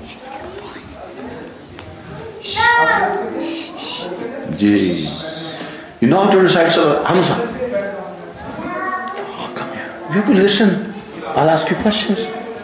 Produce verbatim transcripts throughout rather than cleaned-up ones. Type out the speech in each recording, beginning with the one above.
Gee. You know how to recite Salah? Hamza. Oh, come here. You will listen. I'll ask you questions.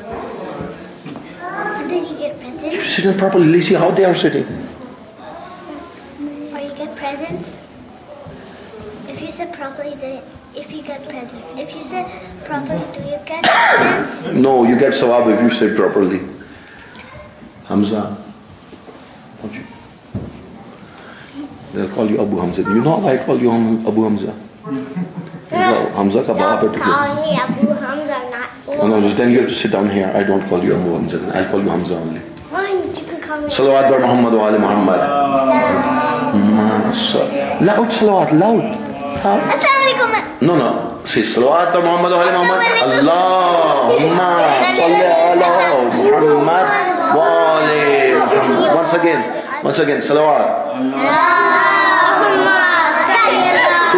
And then you get presents. You're sitting properly. See how they are sitting. Or you get presents. If you sit properly, then if you get presents. If you sit properly, do you get presents? No, you get sawab if you sit properly. Hamza. Don't you? They'll call you Abu Hamza. You know why I call you Abu Hamza? Hamza ka baap hai. Stop calling me Abu Hamza, not Abu. Oh, no, then you have to sit down here. I don't call you Abu Hamza. I'll call you Hamza only. Fine, you can call me. Salawat bar Muhammad wa ali Muhammad. Loud salawat, loud. Assalamualaikum. No, no. See, salawat bar Muhammad wa ali Muhammad. Allahumma salli ala Muhammad wa ali Muhammad. Once again, once again, salawat. Allahumma salli ala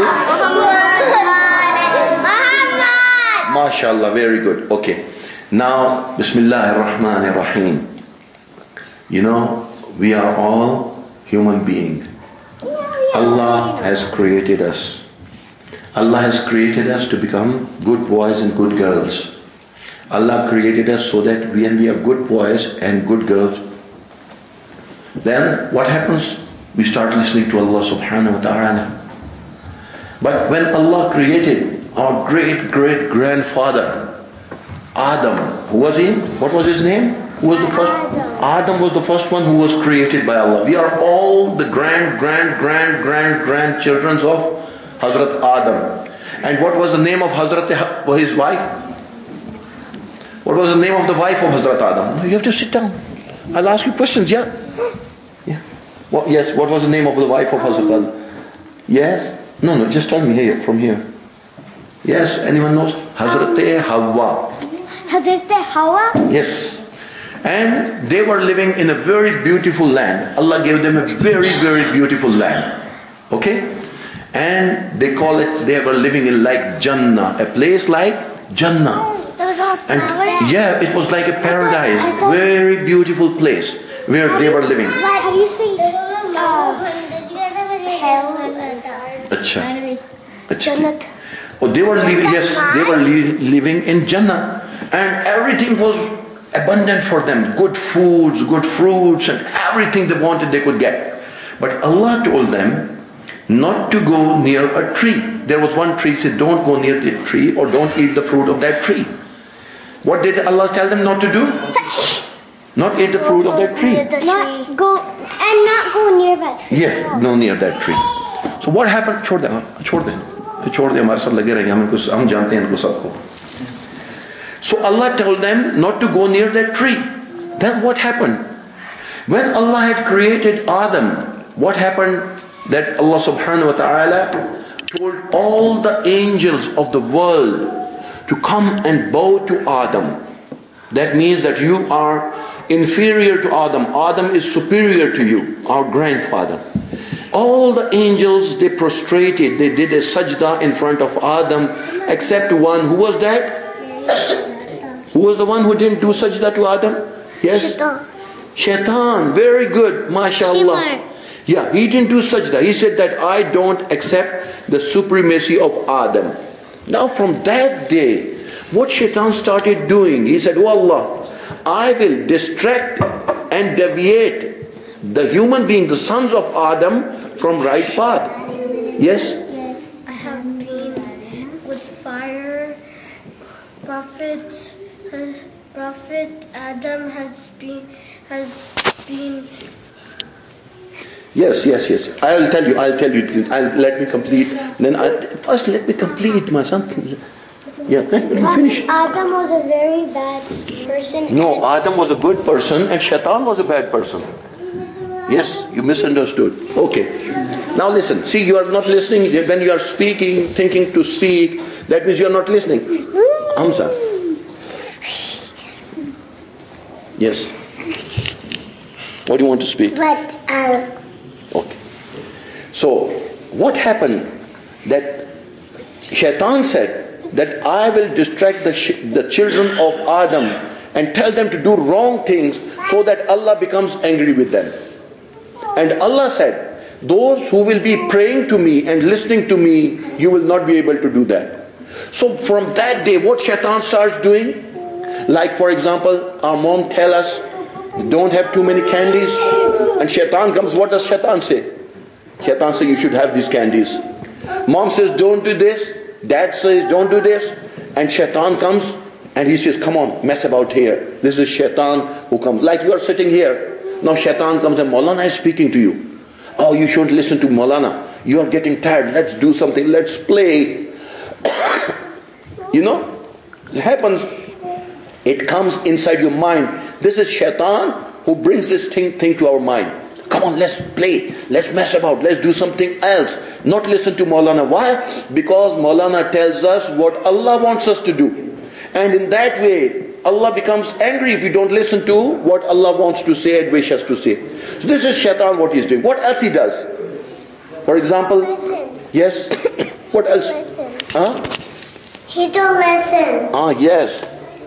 Muhammad. MashaAllah, very good. Okay. Now, Bismillah ar-Rahman ar-Rahim. You know, we are all human beings. Allah has created us. Allah has created us to become good boys and good girls. Allah created us so that when we are good boys and good girls, then what happens? We start listening to Allah subhanahu wa ta'ala. But when Allah created our great great grandfather, Adam, who was he? What was his name? Who was the first? Adam was the first one who was created by Allah. We are all the grand, grand, grand, grand, grandchildren of Hazrat Adam. And what was the name of Hazrat his wife? What was the name of the wife of Hazrat Adam? No, you have to sit down. I'll ask you questions, yeah? Yeah. What, yes, what was the name of the wife of Hazrat Adam? Yes? No, no, just tell me here, from here. Yes, anyone knows? Hazrat Hawa. Hazrat Hawa? Yes. And they were living in a very beautiful land. Allah gave them a very, very beautiful land. Okay? And they call it, they were living in like Jannah. A place like Jannah. Those are And flowers. yeah, it was like a paradise. Very beautiful place where they were living. How do you say uh, hell? Acha. Acha. Jannat. Oh, they were living, yes, they were li- living in Jannah. And everything was abundant for them. Good foods, good fruits, and everything they wanted they could get. But Allah told them not to go near a tree. There was one tree, said don't go near the tree or don't eat the fruit of that tree. What did Allah tell them not to do? Not eat the fruit of that tree. Not go and not go near that tree. Yes, no near that tree. So what happened? छोड़ दे, छोड़ दे, छोड़ दे हमारे साथ लगे रहेंगे हम कुछ हम जानते हैं इनको सबको. So Allah told them not to go near that tree. Then what happened? When Allah had created Adam, what happened? That Allah subhanahu wa ta'ala told all the angels of the world to come and bow to Adam. That means that you are inferior to Adam. Adam is superior to you, our grandfather. All the angels, they prostrated, they did a sajda in front of Adam, except one. Who was that? Who was the one who didn't do sajda to Adam? Yes? Shaitan. Shaitan. Very good. MashaAllah. Yeah, he didn't do sajda. He said that I don't accept the supremacy of Adam. Now from that day, what Shaitan started doing, he said, oh Allah, I will distract and deviate the human being, the sons of Adam, from right path. Yes? Yes. I have been with fire. Prophet, uh, Prophet Adam has been has been. Yes, yes, yes. I will tell you, I'll tell you. I'll, let me complete. Then I'll, first let me complete my something. Yeah, let me finish. Adam was a very bad person. No, Adam was a good person and Shaitan was a bad person. Yes, you misunderstood. Okay. Now listen. See, you are not listening. When you are speaking, thinking to speak, that means you are not listening. Hamza. Yes. What do you want to speak? But uh, Okay. So, what happened? That Shaitan said that I will distract the, sh- the children of Adam and tell them to do wrong things so that Allah becomes angry with them. And Allah said, those who will be praying to me and listening to me, you will not be able to do that. So from that day, what shaitan starts doing? Like for example, our mom tell us, don't have too many candies. And shaitan comes, what does shaitan say? Shaitan says, you should have these candies. Mom says, don't do this. Dad says, don't do this. And shaitan comes and he says, come on, mess about here. This is shaitan who comes. Like you are sitting here. Now shaitan comes and Maulana is speaking to you. Oh, you shouldn't listen to Maulana. You are getting tired. Let's do something. Let's play. You know, it happens. It comes inside your mind. This is shaitan who brings this thing, thing to our mind. Come on, let's play. Let's mess about. Let's do something else. Not listen to Maulana. Why? Because Maulana tells us what Allah wants us to do. And in that way, Allah becomes angry if we don't listen to what Allah wants to say and wish us to say. So this is shaitan, what he's doing. What else he does? For example, listen. Yes? What else? Listen. Huh? He don't listen. Ah, yes.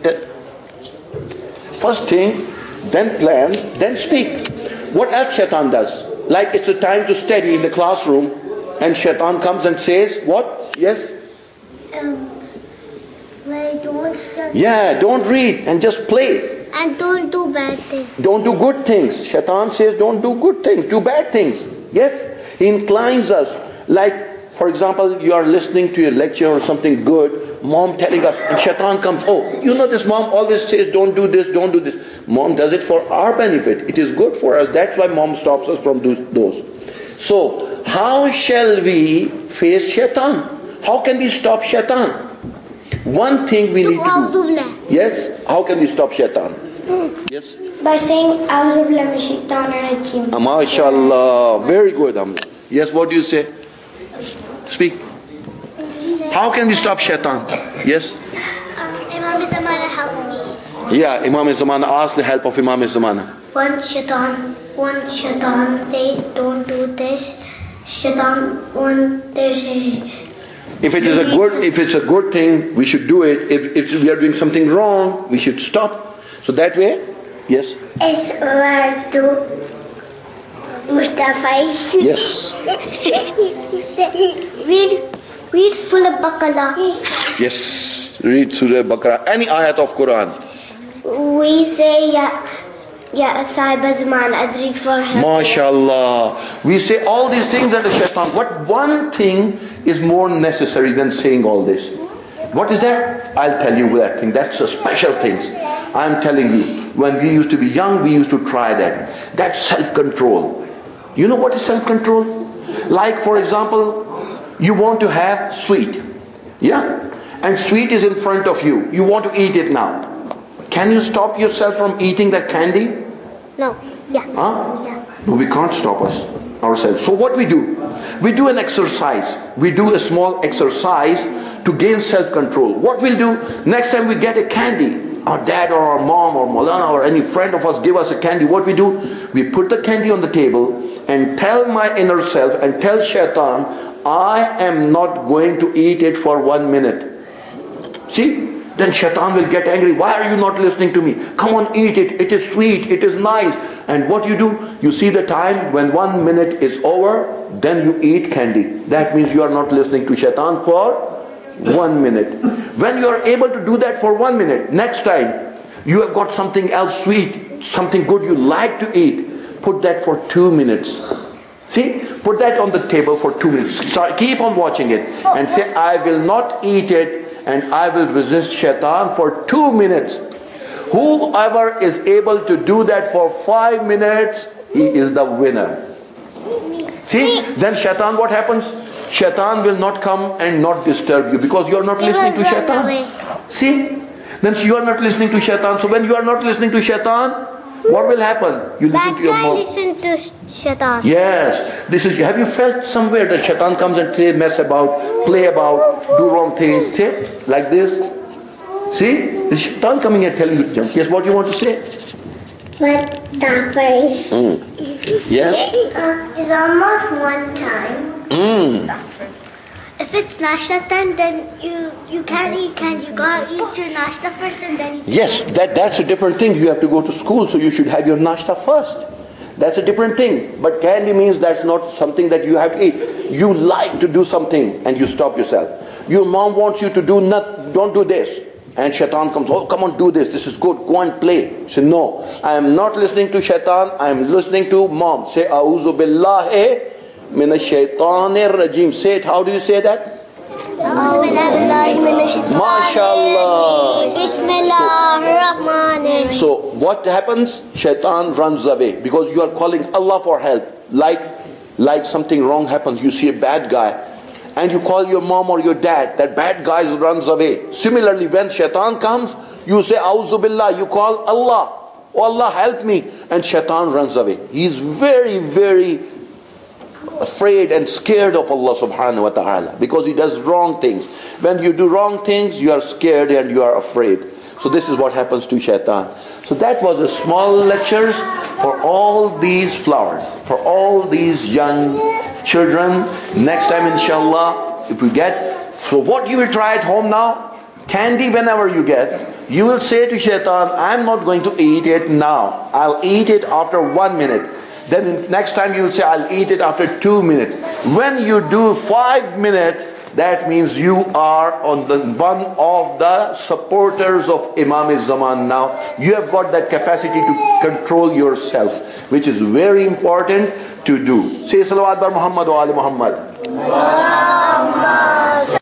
First thing, then plan, then speak. What else shaitan does? Like it's a time to study in the classroom and shaitan comes and says, what? Yes? Um, like don't just Yeah, don't read and just play. and don't do bad things. Don't do good things. Shaitan says don't do good things, do bad things. Yes? He inclines us. Like, for example, you are listening to a lecture or something good, mom telling us, and shaitan comes, oh, you know this mom always says don't do this, don't do this. Mom does it for our benefit. It is good for us. That's why mom stops us from do those. So, how shall we face shaitan? How can we stop shaitan? One thing we need to do. Yes? How can we stop shaitan? Yes? By saying, A'udhu billahi minash shaitanir rajeem. MashaAllah. Very good. Hamza. Yes, what do you say? Speak. How can we stop shaitan? Yes? Um, Imam Zamana helped me. Yeah, Imam Zamana asked the help of Imam Zamana. One shaitan, one shaitan say don't do this. Shaitan, one they say. If it is a good, if it's a good thing, we should do it. If, if we are doing something wrong, we should stop. So that way, yes? It's where to Mustafa. Yes. read, read full of Baqarah. Yes. Read Surah Baqarah. Any ayat of Quran. We say, yeah. Ya Sahib Zaman Adri for help. MashaAllah. We say all these things and the shaitan. What one thing is more necessary than saying all this? What is that? I'll tell you that thing. That's a special thing. I'm telling you. When we used to be young, we used to try that. That's self-control. You know what is self-control? Like for example, you want to have sweet. Yeah? And sweet is in front of you. You want to eat it now. Can you stop yourself from eating that candy? No. Yeah. Huh? Yeah. No, we can't stop us ourselves. So what we do? We do an exercise. We do a small exercise to gain self-control. What we'll do, next time we get a candy, our dad or our mom or Maulana or any friend of us give us a candy, what we do? We put the candy on the table and tell my inner self and tell shaitan, I am not going to eat it for one minute. See? Then shaitan will get angry. Why are you not listening to me? Come on, eat it. It is sweet. It is nice. And what you do? You see the time when one minute is over, then you eat candy. That means you are not listening to shaitan for one minute. When you are able to do that for one minute, next time you have got something else sweet, something good you like to eat, put that for two minutes. See? Put that on the table for two minutes. So keep on watching it and say, I will not eat it. And I will resist shaitan for two minutes. Whoever is able to do that for five minutes, he is the winner. See, then shaitan, what happens? Shaitan will not come and not disturb you because you are not listening to shaitan. See, then you are not listening to shaitan. So when you are not listening to shaitan, what will happen? You listen Bad to your guy mouth. listen to shaitan. Yes, this is. Have you felt somewhere that shaitan comes and say, mess about, play about, do wrong things, say like this? See, this shaitan coming and telling you to jump. Yes, what you want to say? But that very. Mm. Yes. Uh, it's almost one time. Mm. If if it's nashta time, then you you can't eat candy. You gotta eat your nashta first and then. Yes, that, that's a different thing. You have to go to school, so you should have your nashta first. That's a different thing. But candy means that's not something that you have to eat. You like to do something and you stop yourself. Your mom wants you to do not, don't do this. And shaitan comes, oh, come on, do this. This is good. Go and play. Say, no, I am not listening to shaitan. I am listening to mom. Say, A'udhu billahi minash shaitanir rajim. Say it. How do you say that? MashaAllah. Bismillahirrahmanirrahim. So what happens? Shaitan runs away because you are calling Allah for help. Like, like something wrong happens. You see a bad guy and you call your mom or your dad. That bad guy runs away. Similarly, when shaitan comes, you say, A'udhu Billah. You call Allah. Oh Allah, help me. And shaitan runs away. He is very, very afraid and scared of Allah subhanahu wa ta'ala because he does wrong things. When you do wrong things, you are scared and you are afraid. So this is what happens to shaitan. So that was a small lecture for all these flowers, for all these young children. Next time inshallah, if we get, so what you will try at home now, candy whenever you get, you will say to shaitan, I'm not going to eat it now. I'll eat it after one minute. Then next time you will say, I'll eat it after two minutes. When you do five minutes, that means you are on the one of the supporters of Imam al-Zaman now. You have got that capacity to control yourself, which is very important to do. Say Salawat bar Muhammad wa ali Muhammad.